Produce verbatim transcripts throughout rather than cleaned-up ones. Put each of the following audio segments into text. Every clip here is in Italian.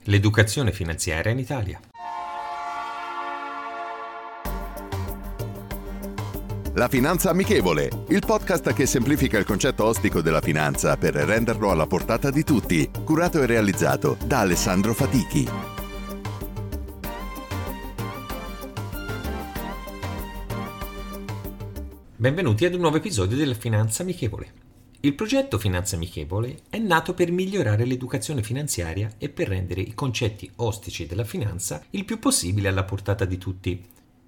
L'educazione finanziaria in Italia. La Finanza Amichevole, il podcast che semplifica il concetto ostico della finanza per renderlo alla portata di tutti, curato e realizzato da Alessandro Fatichi. Benvenuti ad un nuovo episodio della Finanza Amichevole. Il progetto Finanza Amichevole è nato per migliorare l'educazione finanziaria e per rendere i concetti ostici della finanza il più possibile alla portata di tutti.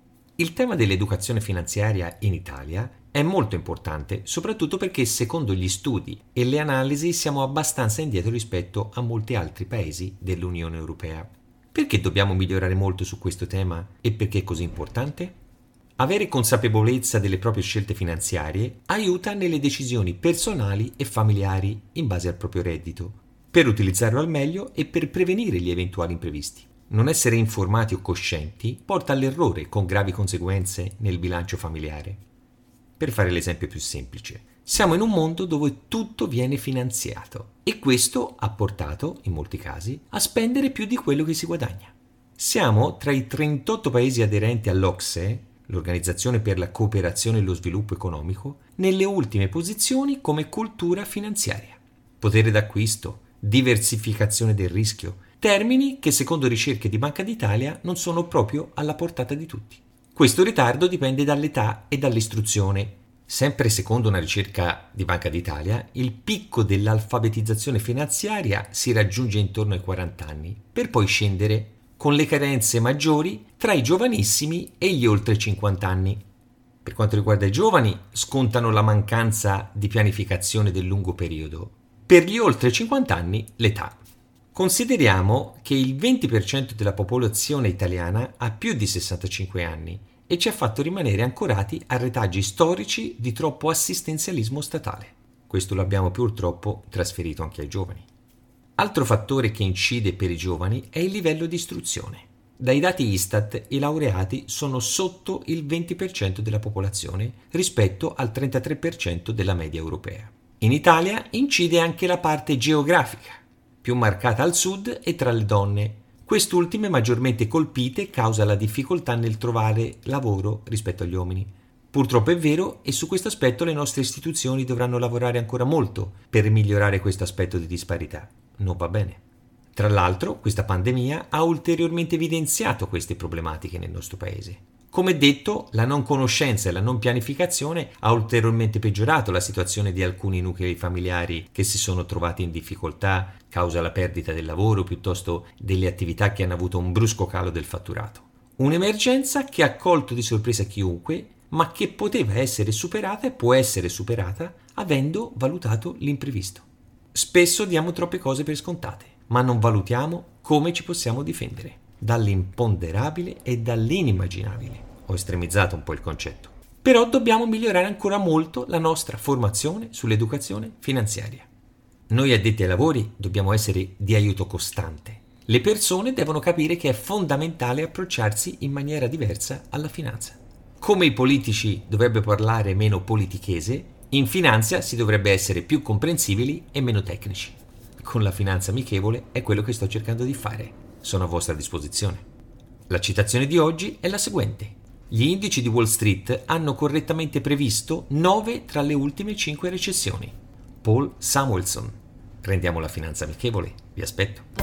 Il tema dell'educazione finanziaria in Italia è molto importante, soprattutto perché secondo gli studi e le analisi siamo abbastanza indietro rispetto a molti altri paesi dell'Unione Europea. Perché dobbiamo migliorare molto su questo tema e perché è così importante? Avere consapevolezza delle proprie scelte finanziarie aiuta nelle decisioni personali e familiari in base al proprio reddito, per utilizzarlo al meglio e per prevenire gli eventuali imprevisti. Non essere informati o coscienti porta all'errore con gravi conseguenze nel bilancio familiare. Per fare l'esempio più semplice, siamo in un mondo dove tutto viene finanziato e questo ha portato, in molti casi, a spendere più di quello che si guadagna. Siamo tra i trentotto paesi aderenti all'O C S E, l'Organizzazione per la Cooperazione e lo Sviluppo Economico, nelle ultime posizioni come cultura finanziaria. Potere d'acquisto, diversificazione del rischio, termini che secondo ricerche di Banca d'Italia non sono proprio alla portata di tutti. Questo ritardo dipende dall'età e dall'istruzione. Sempre secondo una ricerca di Banca d'Italia, il picco dell'alfabetizzazione finanziaria si raggiunge intorno ai quaranta anni, per poi scendere con le carenze maggiori tra i giovanissimi e gli oltre cinquanta anni. Per quanto riguarda i giovani, scontano la mancanza di pianificazione del lungo periodo. Per gli oltre cinquanta anni, l'età. Consideriamo che il venti per cento della popolazione italiana ha più di sessantacinque anni e ci ha fatto rimanere ancorati a retaggi storici di troppo assistenzialismo statale. Questo l'abbiamo purtroppo trasferito anche ai giovani. Altro fattore che incide per i giovani è il livello di istruzione. Dai dati Istat i laureati sono sotto il venti per cento della popolazione rispetto al trentatré per cento della media europea. In Italia incide anche la parte geografica, più marcata al sud e tra le donne. Quest'ultime maggiormente colpite causa la difficoltà nel trovare lavoro rispetto agli uomini. Purtroppo è vero e su questo aspetto le nostre istituzioni dovranno lavorare ancora molto per migliorare questo aspetto di disparità. Non va bene. Tra l'altro, questa pandemia ha ulteriormente evidenziato queste problematiche nel nostro paese. Come detto, la non conoscenza e la non pianificazione ha ulteriormente peggiorato la situazione di alcuni nuclei familiari che si sono trovati in difficoltà causa la perdita del lavoro piuttosto delle attività che hanno avuto un brusco calo del fatturato. Un'emergenza che ha colto di sorpresa chiunque, ma che poteva essere superata e può essere superata avendo valutato l'imprevisto. Spesso diamo troppe cose per scontate, ma non valutiamo come ci possiamo difendere dall'imponderabile e dall'inimmaginabile. Ho estremizzato un po' il concetto. Però dobbiamo migliorare ancora molto la nostra formazione sull'educazione finanziaria. Noi addetti ai lavori dobbiamo essere di aiuto costante. Le persone devono capire che è fondamentale approcciarsi in maniera diversa alla finanza. Come i politici dovrebbero parlare meno politichese, in finanza si dovrebbe essere più comprensibili e meno tecnici. Con la Finanza Amichevole è quello che sto cercando di fare. Sono a vostra disposizione. La citazione di oggi è la seguente. Gli indici di Wall Street hanno correttamente previsto nove tra le ultime cinque recessioni. Paul Samuelson. Rendiamo la Finanza Amichevole. Vi aspetto.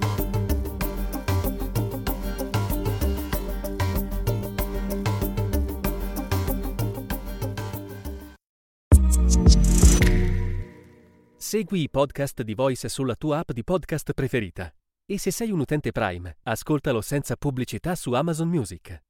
Segui i podcast di Voice sulla tua app di podcast preferita. E se sei un utente Prime, ascoltalo senza pubblicità su Amazon Music.